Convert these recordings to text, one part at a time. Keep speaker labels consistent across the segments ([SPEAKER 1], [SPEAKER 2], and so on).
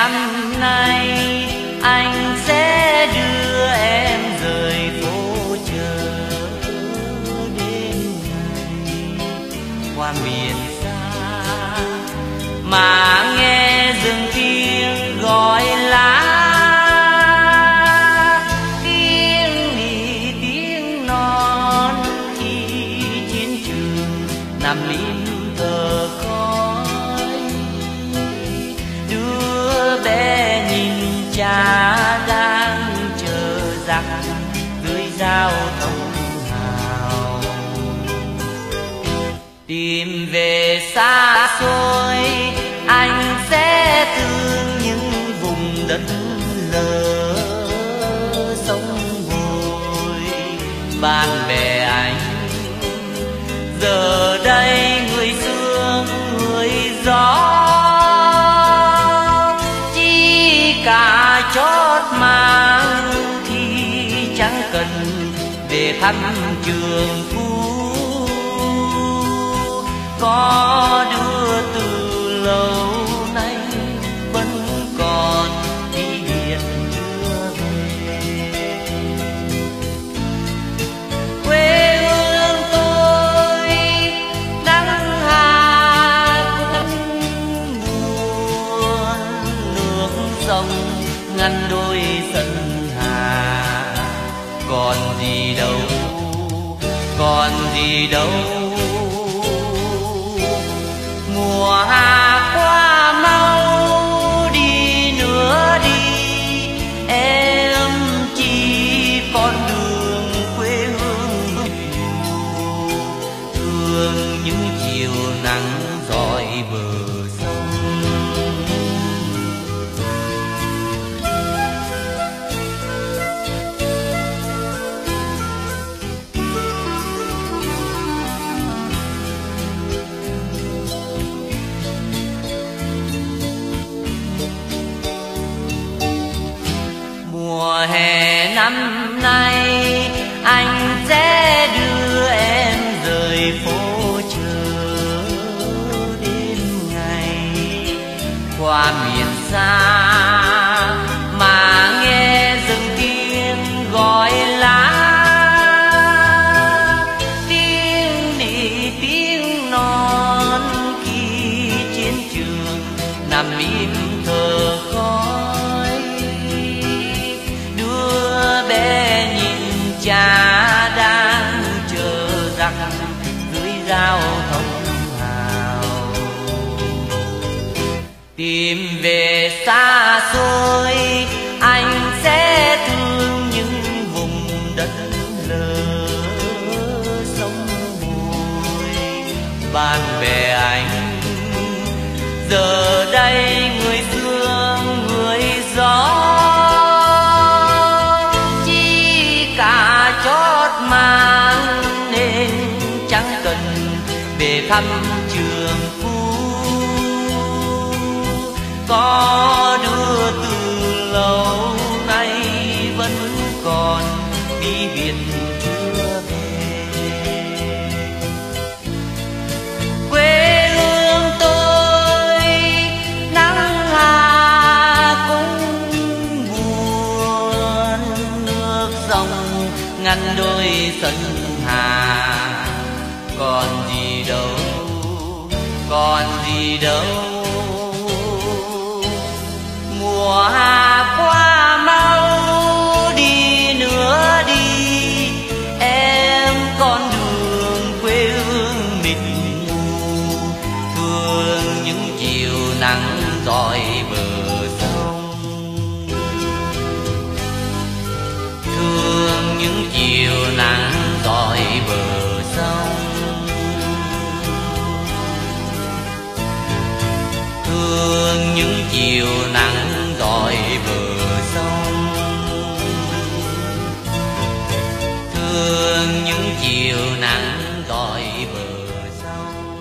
[SPEAKER 1] năm nay anh sẽ đưa em rời phố chờ đến ngày qua miền xa mà nghe rừng tiếng gọi lá, tiếng nỉ tiếng non khi chiến trường nằm im thờ khói. Đứa bé nhìn cha đang chờ giặc dưới giao thông hào, tìm về xa xôi anh sẽ thương những vùng đất lỡ sông vùi. Bạn bè anh giờ đây người sương người gió, chỉ cả chót mang khi chẳng cần về thăm trường cũ. Có đứa từ lâu nay vẫn còn đi biển chưa về. Quê hương tôi nắng hà cũng buồn, nước sông ngăn đôi sân hà. Còn gì đâu, còn gì đâu, mùa hạ qua mau đi nữa đi. Em chỉ con đường quê hương thương những chiều nắng rọi bờ sông. Mùa hè năm nay anh sẽ đưa em rời phố chờ đến ngày qua miền xa mà nghe rừng tiếng gọi lá, tiếng nỉ tiếng non khi chiến trường nằm im thờ khói. Đứa bé nhìn cha đang chờ giặc dưới giao thông hào, tìm về xa xôi anh sẽ thương những vùng đất lỡ sông bùi. Bạn bè anh giờ đây người sương người gió, chỉ cả chót mang nên chẳng cần về thăm trường cũ. Có đứa từ lâu nay vẫn còn đi biển chưa về. Quê hương tôi nắng hà cũng buồn, nước sông ngăn đôi sân hà. Còn gì đâu, còn gì đâu, mùa hạ qua mau đi nữa đi. Em con đường quê hương mịt mù thương những chiều nắng rọi bờ sông, thương những chiều nắng rọi bờ sông, thương những chiều nắng rọi bờ sông, thương những chiều nắng rọi bờ sông.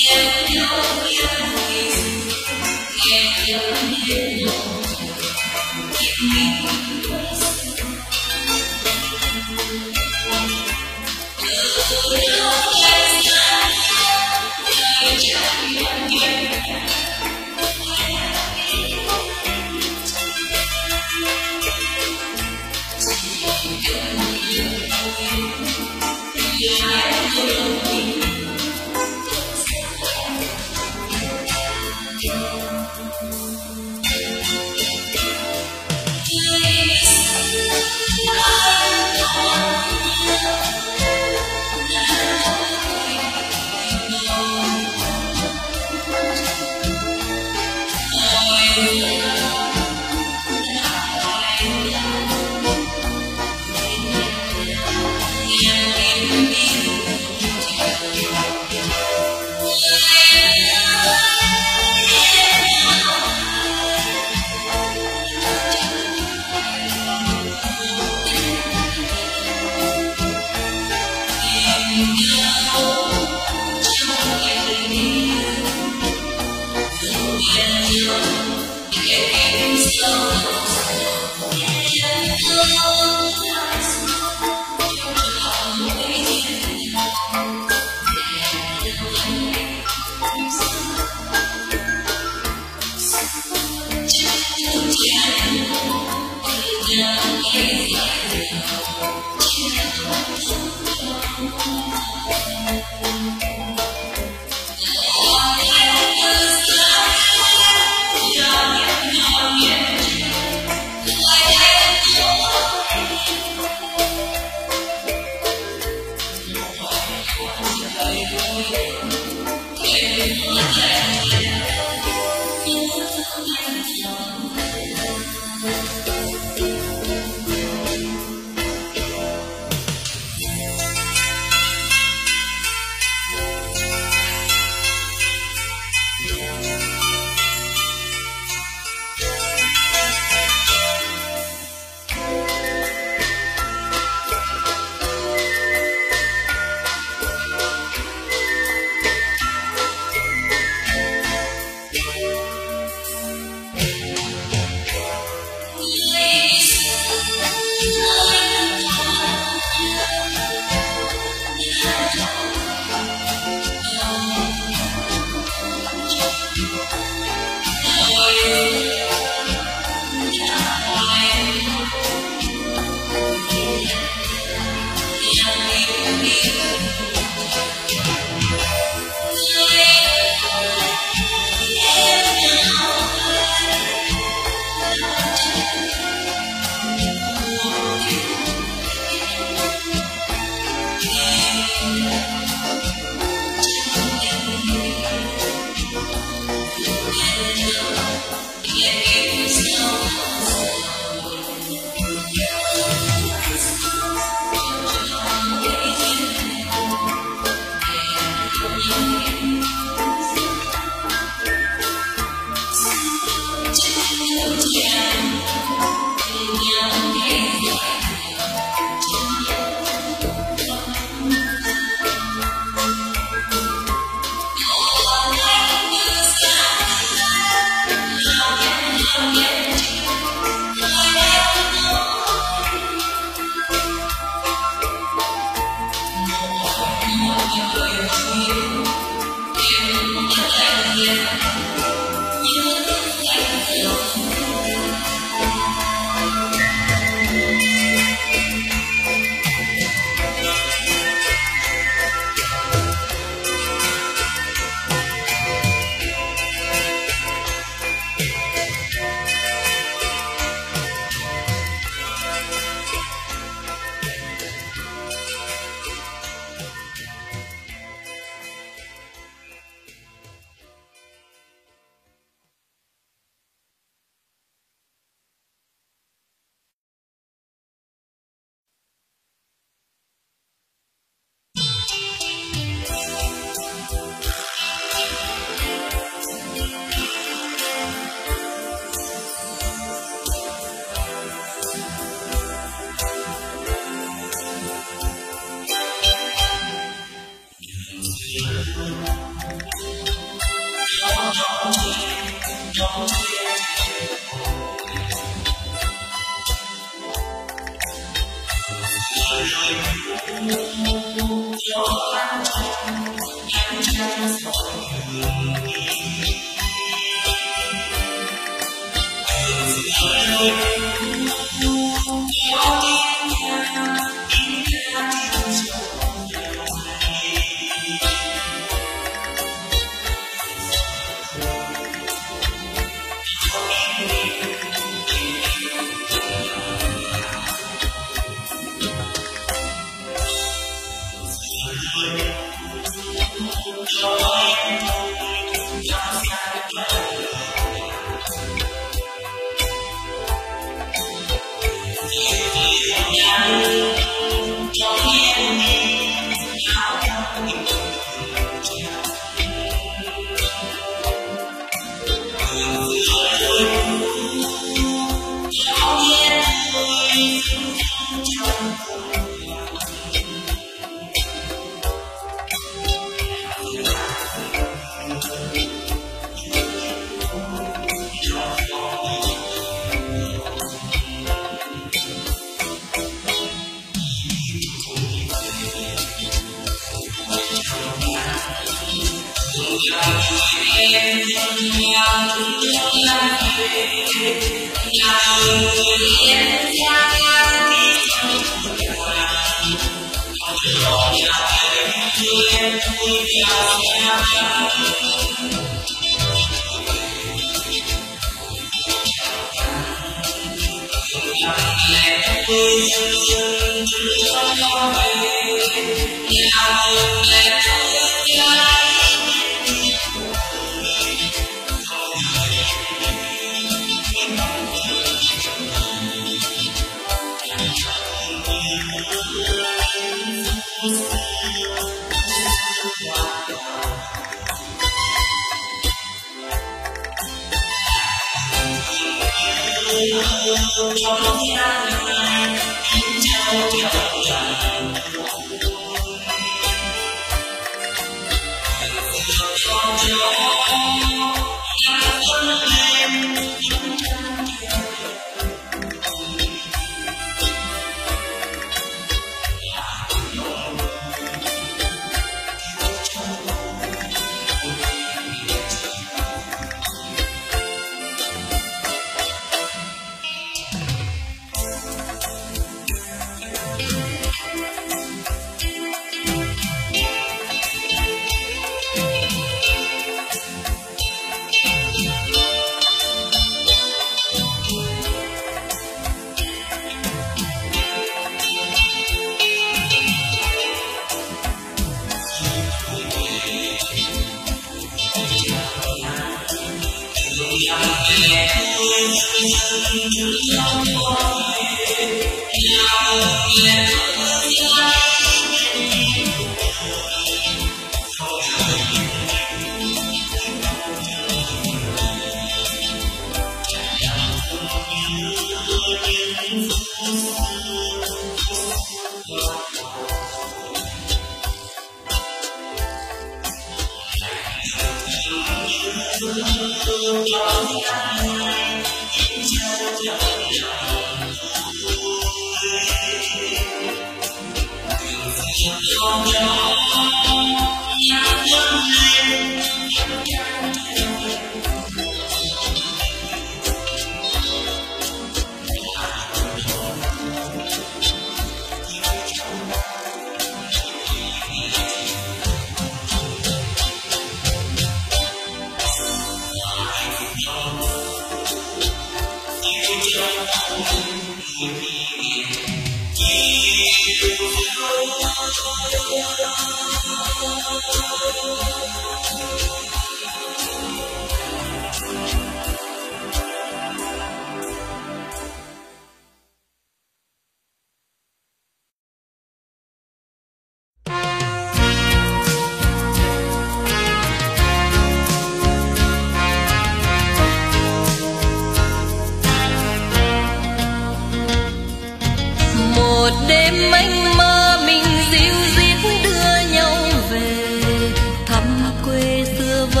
[SPEAKER 2] xưa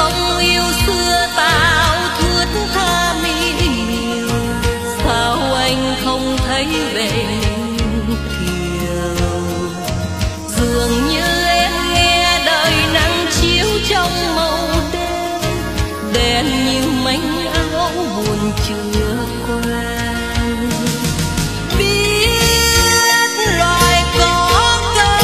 [SPEAKER 2] không yêu xưa tao thướt tha mỹ miều, sao anh không thấy về kiều. Dường như em nghe đời nắng chiếu trong màu đen, đen như mảnh áo buồn chưa quen. Biết loài cỏ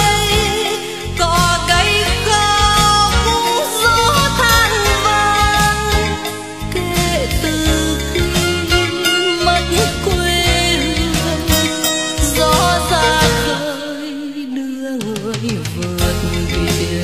[SPEAKER 2] cây khóc gió than vang, kể từ khi mất quê hương, gió ra khơi đưa người vượt biển.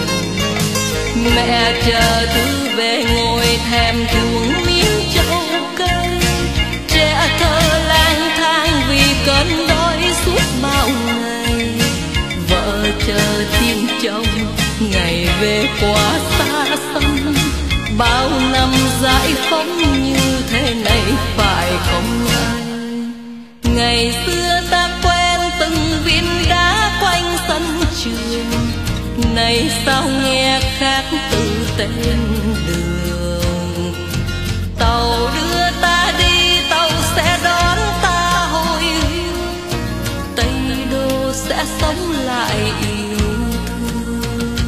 [SPEAKER 2] Mẹ chờ thư về ngồi thèm thuồng miếng trầu cây, trẻ thơ lang thang vì cơn đói suốt bao ngày. Vợ chờ tin chồng ngày về quá xa xăm, bao năm dãi phóng như thế này phải không anh? Ngày xưa ta quen từng viên đá quanh sân trường, này sao nghe khác từ tên đường. Tàu đưa ta đi, tàu sẽ đón ta hồi hương, Tây Đô sẽ sống lại yêu thương.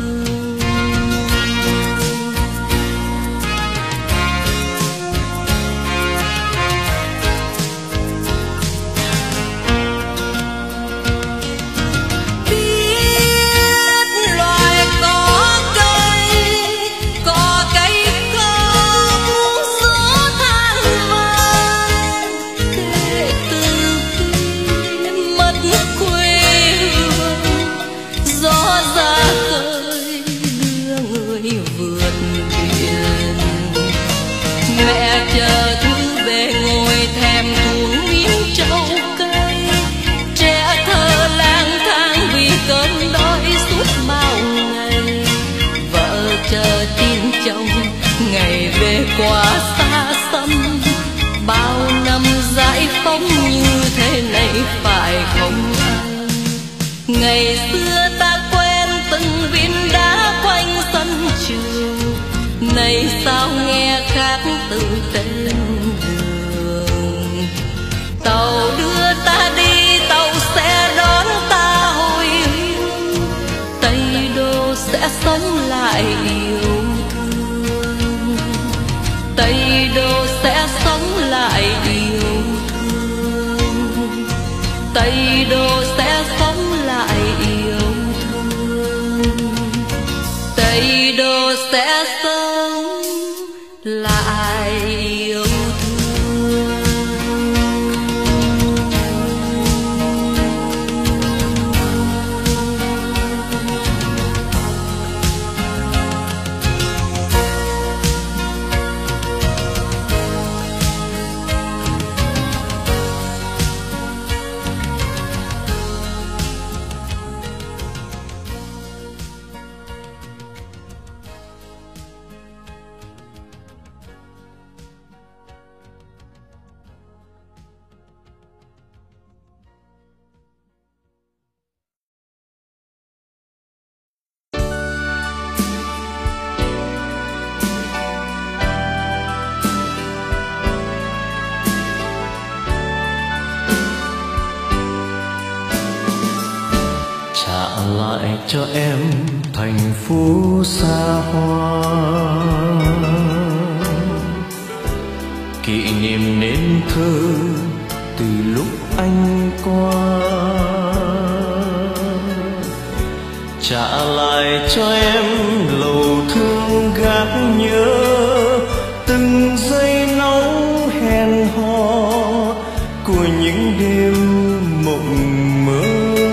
[SPEAKER 2] Biết loài cỏ cây khóc gió than vang, kể từ khi mất quê hương, gió ra khơi đưa người vượt biển. Mẹ chờ thư về ngồi thèm thuồng miếng trầu cây, trẻ thơ lang thang vì cơn đói suốt bao ngày. Vợ chờ tin chồng ngày về quá xa xăm, bao năm dãi phóng như thế này phải không anh? Ngày xưa ta quen từng viên đá quanh sân trường, này sao nghe khác từ tên đường. Tàu đưa ta đi, tàu sẽ đón ta hồi hương, Tây Đô sẽ sống lại yêu thương. Tây Đô sẽ sống lại yêu thương, Tây Đô sẽ sống lại yêu thương, Tây Đô sẽ sống lại yêu thương.
[SPEAKER 3] Lại cho em thành phố xa hoa, kỷ niệm nên thơ từ lúc anh qua. Trả lại cho em lầu thương gác nhớ, từng giây nóng hẹn hò của những đêm mộng mơ.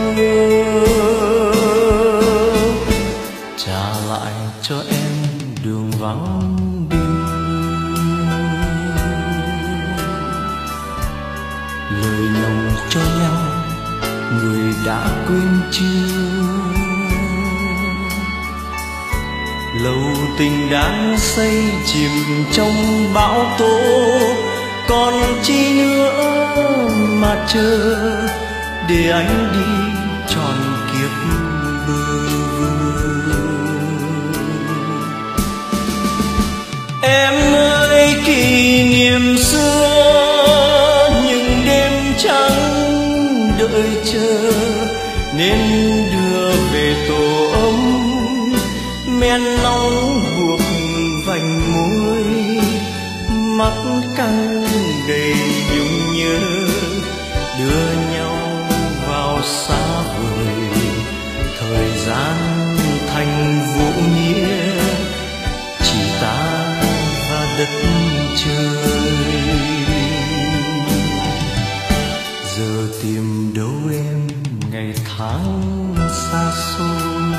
[SPEAKER 3] Cho em đường vắng đi, lời nồng cho nhau người đã quên chưa. Lầu tình đang xây chìm trong bão tố, còn chi nữa mà chờ để anh đi tròn kiếp bơ vơ. Em ơi kỷ niệm xưa, những đêm trắng đợi chờ nên đưa về tổ ấm. Men nóng buộc vành môi, mắt căng đầy nhung nhớ, đưa nhau vào xa vời. Thời gian thành vô nghĩa, chỉ ta và đất trời. Giờ tìm đâu em ngày tháng xa xôi,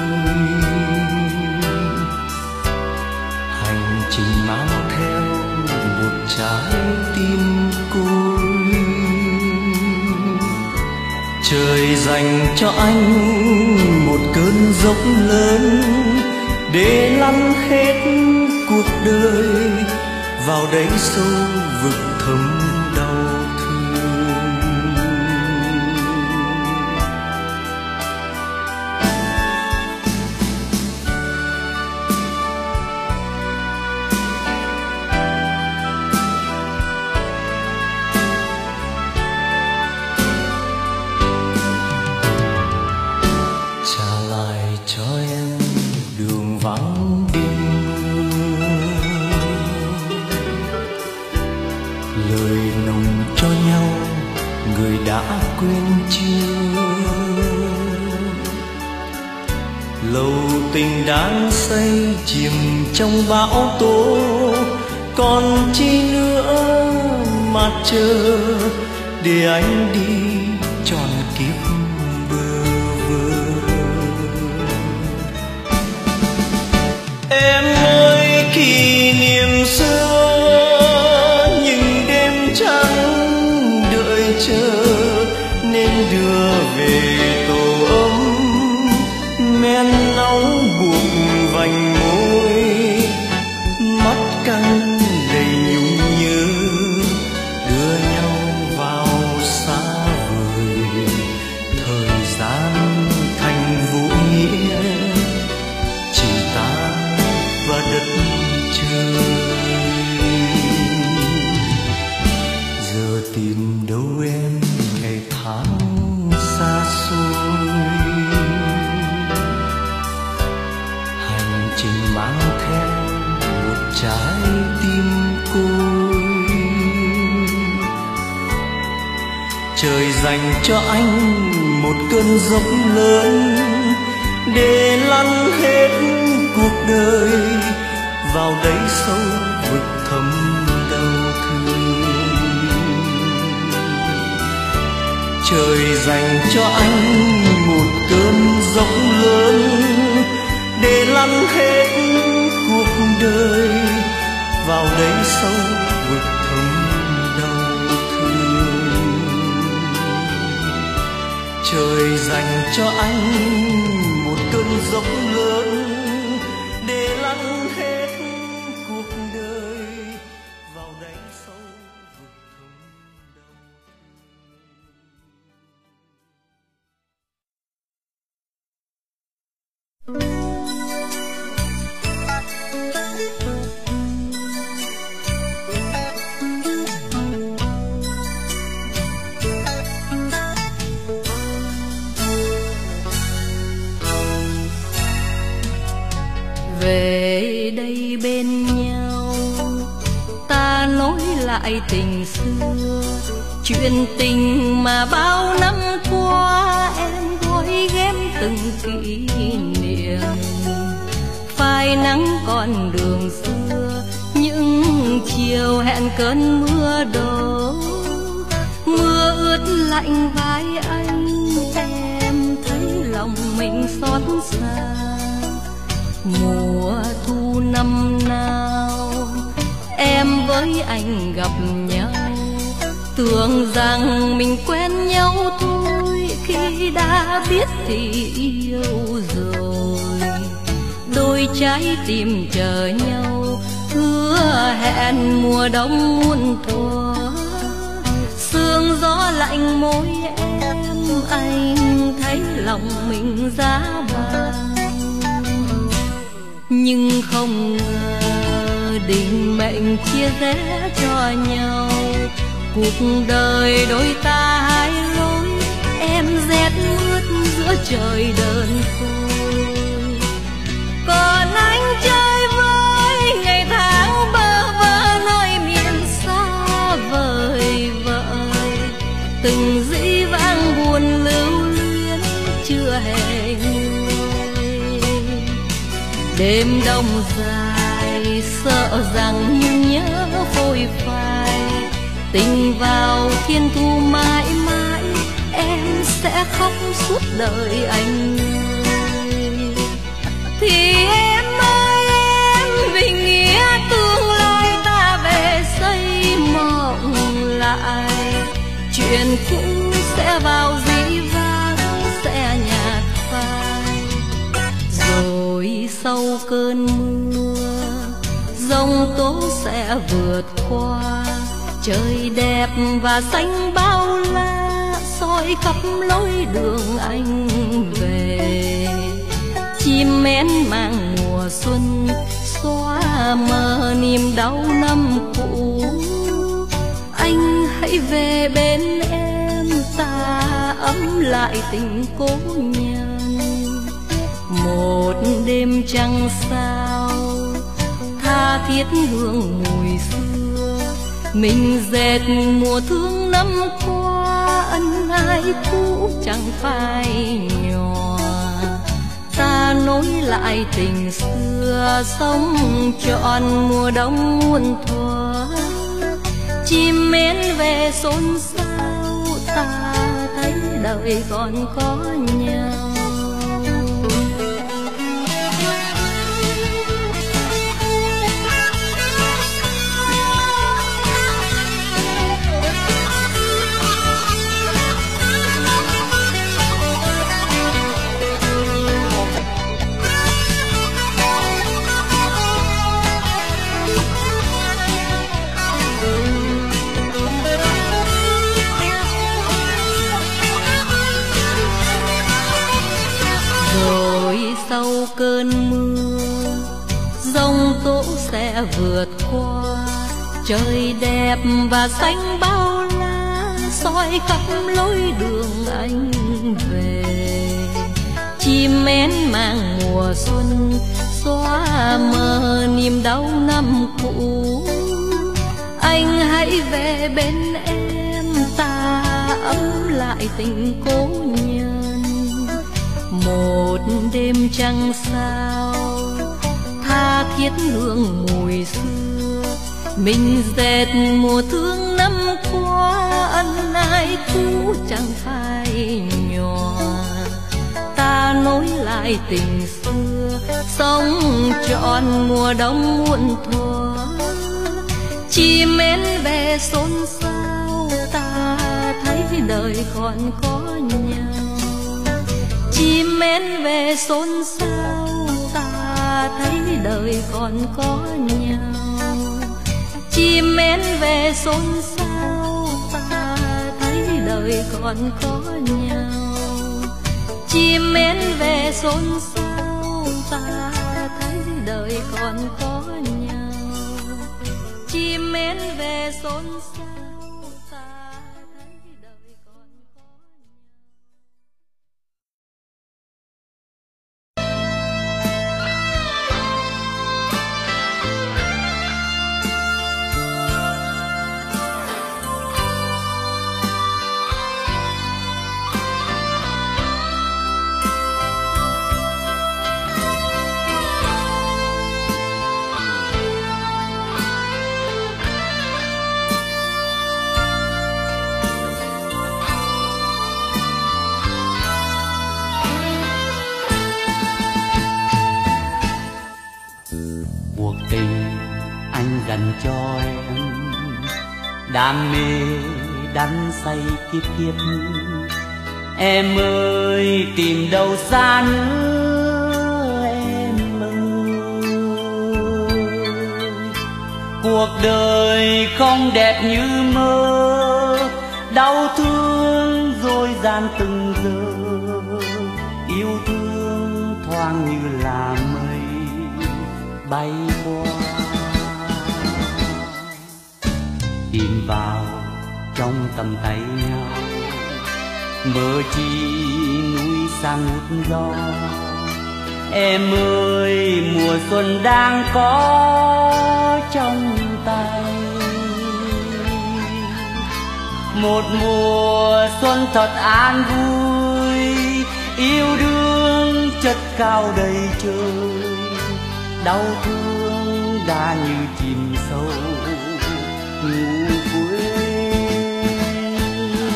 [SPEAKER 3] hành trình mang theo một trái tim côi. Trời dành cho anh một cơn dốc lớn để lăn hết cuộc đời vào đáy sâu vực thẳm đau thương. Trả lại cho em đường vắng đêm mưa, lời nồng cho nhau người đã quên chưa. Lâu tình đang say chìm trong bão tố, còn chi nữa mà chờ để anh đi tròn kiếp bơ vơ. Em ơi kỷ niệm xưa, những đêm trắng đợi chờ nên đưa về tổ ấm. Men nóng buộc vành môi, mắt căng đầy nhung nhớ, đưa nhau vào xa vời. Thời gian thành vô nghĩa, chỉ ta và đất trời. Giờ tìm đâu em ngày tháng xa xôi, hành trình mang theo một trái tim côi. Trời dành cho anh một cơn dốc lớn để lăn hết cuộc đời vào đáy sâu vực thẳm đau thương. Trời dành cho anh một cơn dốc lớn để lăn hết cuộc đời vào đáy sâu vực thẳm đau thương. Trời dành cho anh một cơn dốc lớn để lăn hết cuộc đời vào đáy sâu vực thẳm đau thương.
[SPEAKER 2] Về đây bên nhau ta nói lại tình xưa, chuyện tình mà bao năm qua em gói ghém từng kỷ niệm. Phai nắng con đường xưa, những chiều hẹn cơn mưa đổ, mưa ướt lạnh vai anh, em thấy lòng mình xót xa. Mùa thu năm nào em với anh gặp nhau, tưởng rằng mình quen nhau thôi, khi đã biết thì yêu rồi. Đôi trái tim chờ nhau, hứa hẹn mùa đông muôn thuở. Sương gió lạnh môi em, anh thấy lòng mình giá vàng. Nhưng không ngờ định mệnh chia rẽ cho nhau. Cuộc đời đôi ta hai lối, em rét mướt giữa trời đơn côi. Còn anh chơi với ngày tháng bơ vơ nơi miền xa vời vợi. Từng dĩ vãng buồn lưu luyến chưa hề nguôi. Đêm đông dài sợ rằng nhớ phôi phai. Tình vào thiên thu mãi mãi, em sẽ khóc suốt đời anh ơi. Thì em ơi em, vì nghĩa tương lai ta về xây mộng lại. Chuyện cũ sẽ vào dĩ vãng, sẽ nhạt phai. Rồi sau cơn mưa, giông tố sẽ vượt qua. Trời đẹp và xanh bao la, soi khắp lối đường anh về. Chim én mang mùa xuân, xóa mờ niềm đau năm cũ. Anh hãy về bên em, ta ấm lại tình cố nhân. Một đêm trăng sao, tha thiết hương mùi xưa. Mình dệt mùa thương năm qua, ân ái cũ chẳng phai nhòa. Ta nối lại tình xưa, sống trọn mùa đông muôn thuở. Chim én về xôn xao, ta thấy đời còn có nhau. Sau cơn mưa, giông tố sẽ vượt qua. Trời đẹp và xanh bao la, soi khắp lối đường anh về. Chim én mang mùa xuân, xóa mờ niềm đau năm cũ. Anh hãy về bên em, ta ấm lại tình cố nhân. Một đêm trăng sao, tha thiết hương mùi xưa. Mình dệt mùa thương năm qua, ân ái cũ chẳng phai nhòa. Ta nối lại tình xưa, sống trọn mùa đông muôn thuở. Chim én về xôn xao, ta thấy đời còn có nhau. Chim én về xôn xao, ta thấy đời còn có nhau. Chim én về xôn xao, ta thấy đời còn có nhau. Chim én về xôn xao, ta thấy đời còn có nhau. Chim én về xôn xao, ta thấy đời còn có nhau.
[SPEAKER 1] Cuộc tình anh dành cho em, đam mê đắm say kiếp kiếp. Em ơi tìm đâu xa nữa em ơi. Cuộc đời không đẹp như mơ, đau thương dối gian từng giờ. Yêu thương thoáng như là mây bay qua.
[SPEAKER 3] vào trong tầm tay nhau. Mơ chi núi xa ngút gió, em ơi mùa xuân đang có trong tay. Một mùa xuân thật an vui, yêu đương chất cao đầy trời. Đau thương đã như chìm sâu ngủ quên.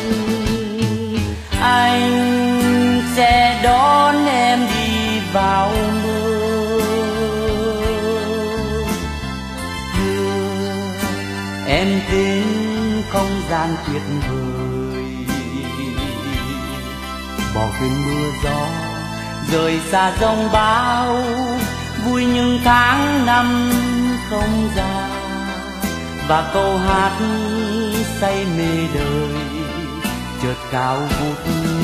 [SPEAKER 3] Anh sẽ đón em đi vào mơ, đưa em đến không gian tuyệt vời. Bỏ quên mưa gió rời xa dòng bão, vui những tháng năm không già. Và câu hát say mê đời chợt cao vút.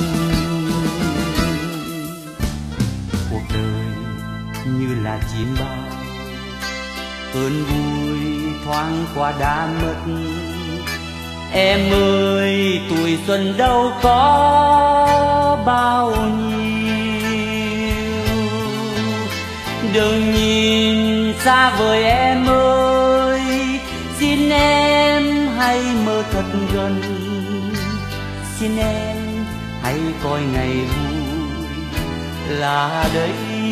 [SPEAKER 3] Cuộc đời như là chim bao, cơn vui thoáng qua đã mất. Em ơi tuổi xuân đâu có bao nhiêu, đừng nhìn xa vời em ơi. Xin em hãy mơ thật gần, xin em hãy coi ngày vui là đây.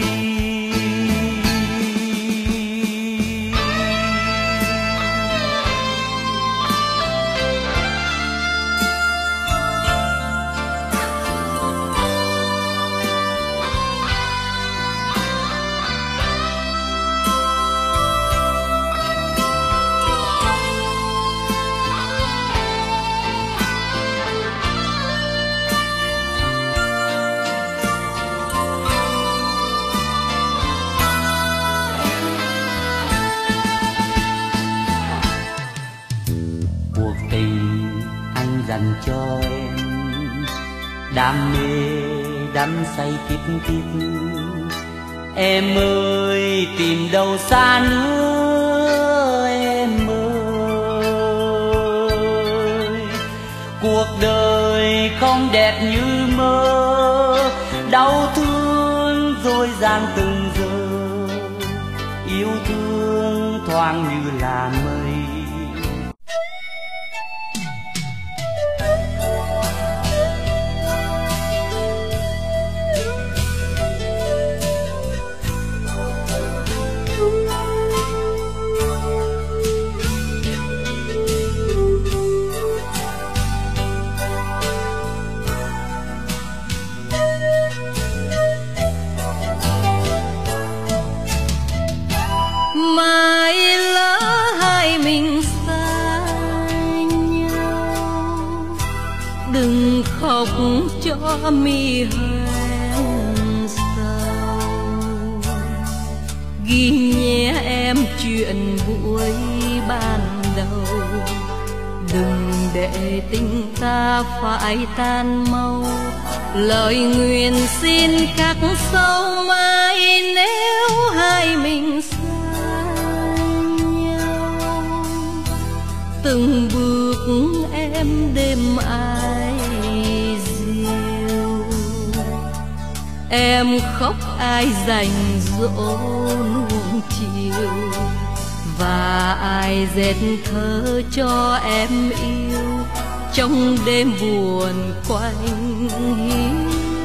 [SPEAKER 3] Dành cho em đam mê đắm say tít tít. Em ơi tìm đâu xa nữa em ơi. Cuộc đời không đẹp như mơ, đau thương dối gian từng giờ. Yêu thương thoáng như là mây.
[SPEAKER 2] Mai lỡ hai mình xa nhau, đừng khóc cho mi hoen sầu. Ghi nhé em chuyện buổi ban đầu, đừng để tình ta phải tan mau. Lời nguyện xin khắc sâu mai nếu hai mình xa. Từng bước em đêm ai dịu, em khóc ai dành dỗ nuông chiều. Và ai dệt thơ cho em yêu trong đêm buồn quạnh hiu.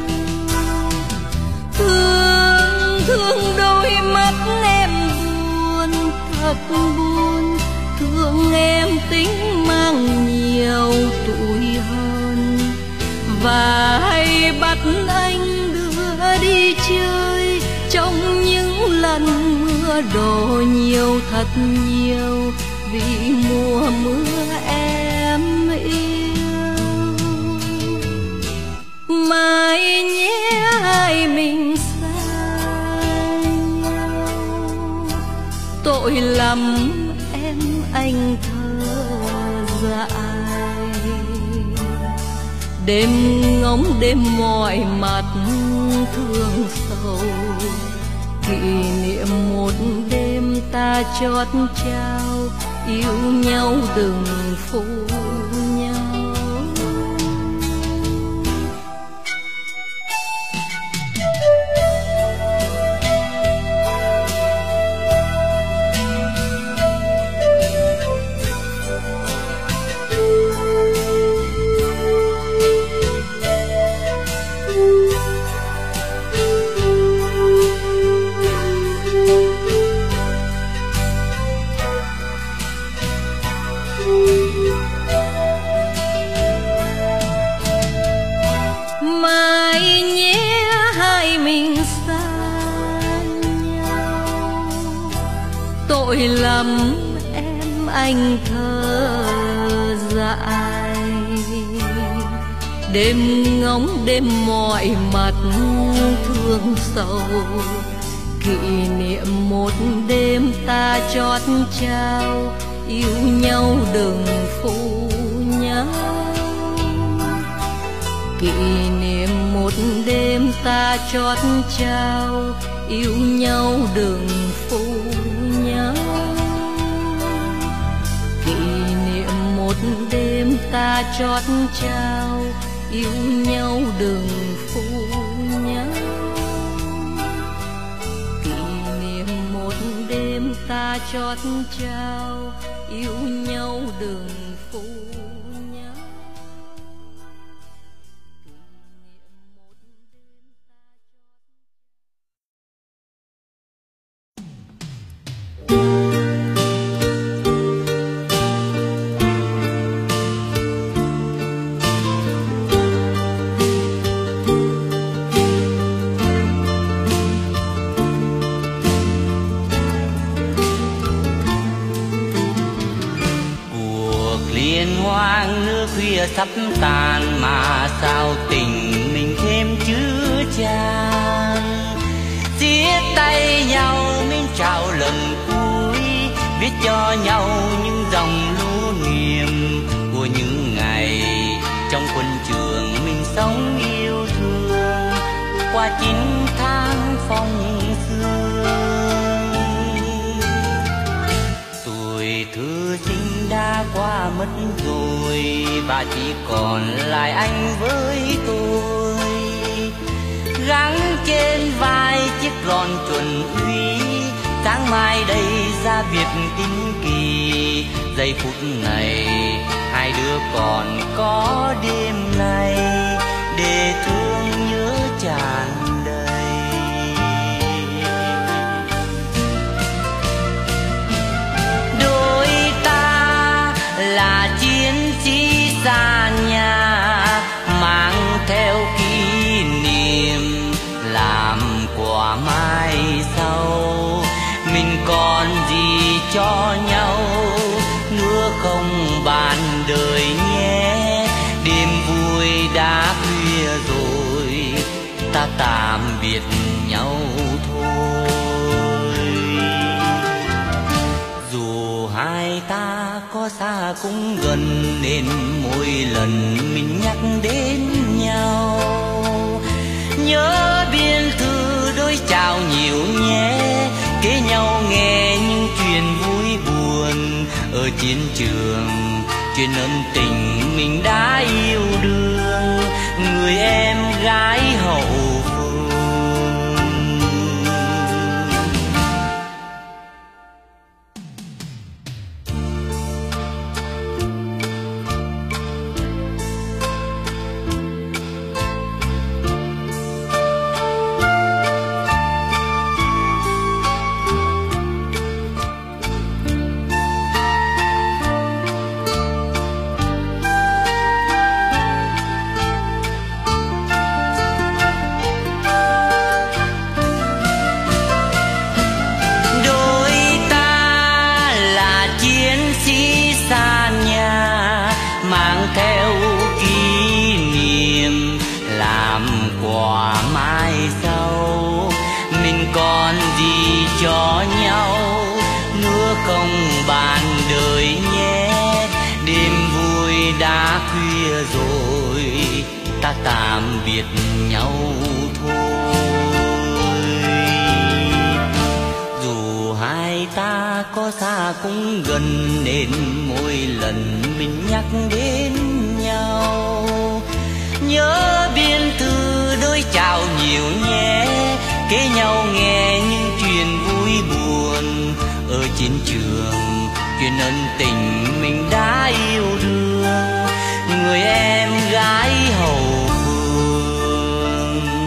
[SPEAKER 2] Thương thương đôi mắt em buồn thật buồn, thương em tính mang nhiều tuổi hơn. Và hay bắt anh đưa đi chơi trong những lần mưa đổ nhiều thật nhiều. Vì mùa mưa em yêu, mai nhé hai mình xa nhau. Tội lắm em anh thơ dại, đêm ngóng đêm mỏi mặt thương sầu. Kỷ niệm một đêm ta chót trao yêu nhau đừng phụ nhau. Mai nhé hai mình xa nhau, tội lắm em anh thơ dại. Đêm ngóng đêm mỏi mặt thương sầu, kỷ niệm một đêm ta chót trao, yêu nhau đừng phụ nhau. Kỷ niệm một đêm ta chót trao, yêu nhau đừng phụ nhau. Kỷ niệm một đêm ta chót trao, yêu nhau đừng phụ nhau. Kỷ niệm một đêm ta chót trao, yêu nhau đừng phụ nhau.
[SPEAKER 1] Liên hoang nước khuya sắp tàn mà sao tình mình thêm chứa chan. Xiết tay nhau mình chào lần cuối, viết cho nhau những dòng lưu niệm của những ngày trong quân trường mình sống yêu thương qua 9 tháng phong sương. Tuổi thơ sinh đã qua mất rồi và chỉ còn lại anh với tôi, gắng trên vai chiếc lon chuẩn úy. Sáng mai đây ra biệt tinh kỳ, giây phút này hai đứa còn có đêm nay để thương nhớ tràn đầy. Đôi ta là chiến sĩ xa nhà, mang theo kỷ niệm làm quà mai sau. Mình còn gì cho nhau nữa không bạn đời nhé. Đêm vui đã khuya rồi, ta tạm biệt nhau thôi. Dù hai ta có xa cũng gần, nên mỗi lần mình nhắc đến nhau nhớ biên thư đôi chào nhiều nhé. Kể nhau nghe những chuyện vui buồn ở chiến trường, chuyện ân tình mình đã yêu đương người em gái hậu phương. Mang theo kỷ niệm làm quà mai sau. Mình còn gì cho nhau nữa không bạn đời nhé. Đêm vui đã khuya rồi, ta tạm biệt nhau thôi. Dù hai hai ta có xa cũng gần, nên mỗi lần mình nhắc đến nhau nhớ biên thư đôi chào nhiều nhé, kể nhau nghe những chuyện vui buồn ở chiến trường, chuyện ân tình mình đã yêu đương người em gái hậu phương.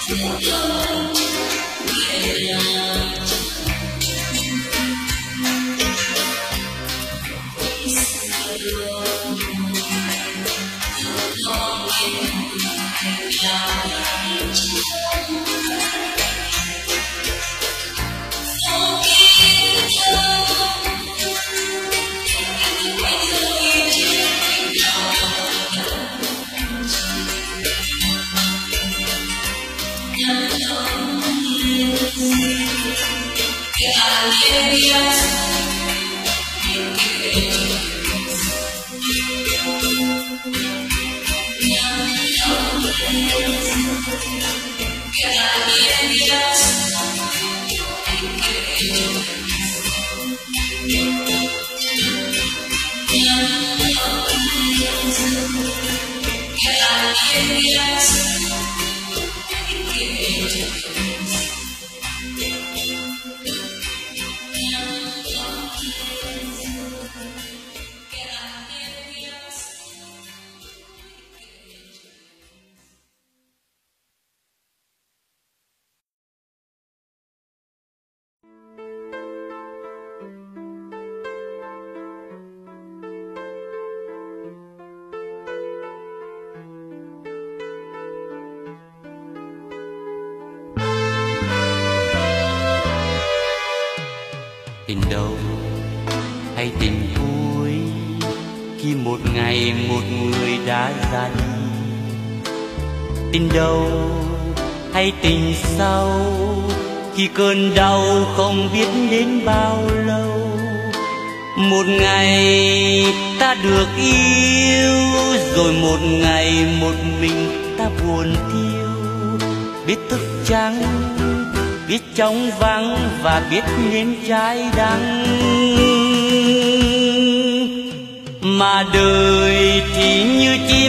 [SPEAKER 1] Tình đầu hay tình cuối khi một ngày một người đã ra đi. Tình đầu hay tình sau khi cơn đau không biết đến bao lâu. Một ngày ta được yêu, rồi một ngày một mình ta buồn thiêu. Biết thức trắng, biết trong vắng và biết nếm trái đắng. Mà đời thì như chim